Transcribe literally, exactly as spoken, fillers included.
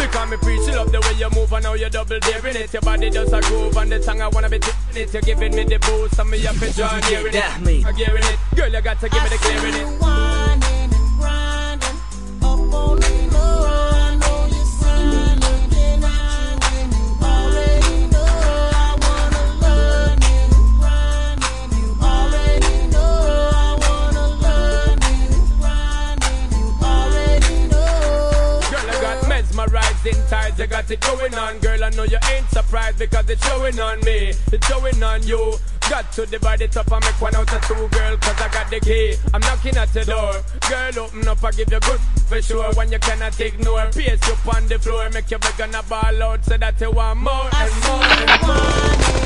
Because me preach, you love the way you move and now you double daring it. Your body does a groove and the tongue I wanna be tipping it. You're giving me the boost and me have to join hearing it. I'm gearing it. Girl, you got to give me the clearing it. Winding and grinding up on the low. I know you're signing, looking at you and you already know. I wanna learn you, grinding, you already know. I wanna learn you, grinding, you already know. Girl, I got mesmerizing tides, you got it going on. Girl, I know you ain't surprised because it's showing on me, it's showing on you. Got to divide it up and make one out of two, girl, cause I got the key. I'm knocking at your door. Girl, open up, I give you good for sure. When you cannot ignore, pace you on the floor, make you beg on a ball out, so that you want more and more and more.